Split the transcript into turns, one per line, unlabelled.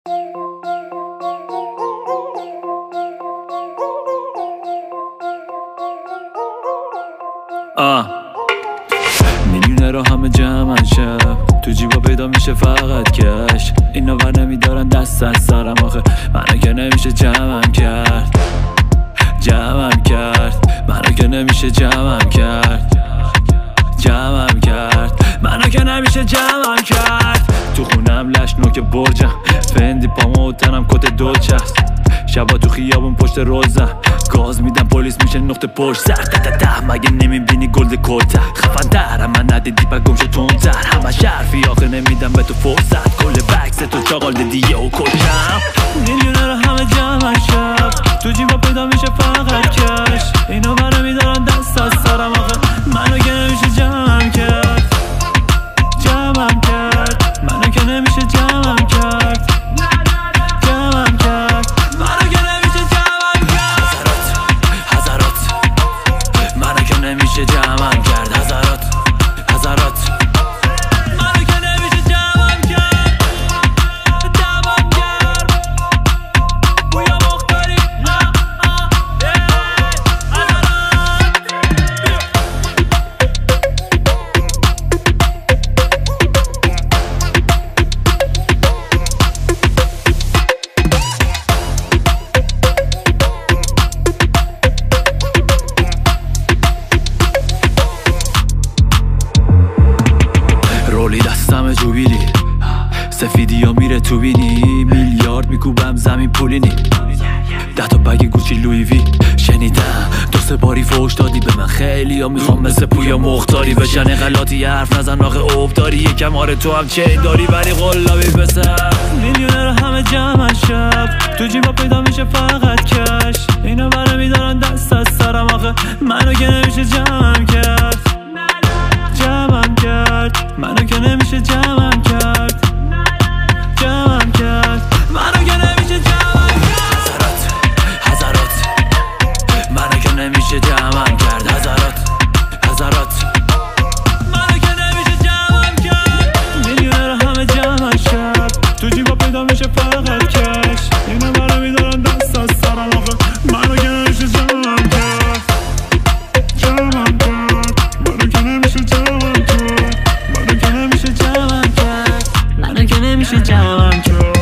میلیونر همه جمعن شب تو جیبا پیدا میشه فقط کش. اینا ور نمیدارن دست از سرم آخه منو که نمیشه جمعم کرد. منو که نمیشه جمعم کرد. منو که نمیشه جمعم کرد. تو خونم لش نوک برجم، فندی پامو و تنم کت دولچست. شبا تو خیابون پشت روزم گاز میدم پلیس میشه نقطه پشت سر. مگه نمیبینی گلد کلتر خفن ترم من ندیدی پا گمشه تونتر. همه شرفی آخه نمیدم به تو فرصت. کل بکس تو چاقال دیدیه و کشم. میلیونر همه جمعن شب تو جیبا پیدا میشه فقط کش. اینا منو میدارن دست از سرم آخه منو که نمیشه جمعم کرد. منو که نمیشه جمعم کرد. نمیشه جمعم کرد. هزارات منو که نمیشه جمعم کرد. جمعم کرد بویا مختاری. رولی دستم جوبیلی سفیدی ها میره تو بینی. میلیارد میکوبم زمین پولینی. 10 تا بگ گوچی لوی وی شنیدم 2-3 باری فوش دادی به من. خیلی ها میخوام مثل پویا مختاری بشن غلطی حرف نزن آخه اوب داری. یکم آره تو هم چین داری ولی قلابی بسر. میلیونر همه جمعن شب تو جیبا پیدا میشه فقط کش. اینا برا میدارن دست از سرم آخه منو که نمیشه جمعم کرد. منو که نمیشه جمعم کرد. منو که نمیشه جمعم کرد. هزارات منو که نمیشه جمعم کرد. هزارات منو که نمیشه جمعم کرد. میلیونر همه جمعن شب تو جیبا پیدا میشه فقط کش. اینا منو میدارن دست از سرم آخه منو که نمیشه جمعم کرد. منو که نمیشه جمعم کرد. منو که نمیشه جمعم کرد.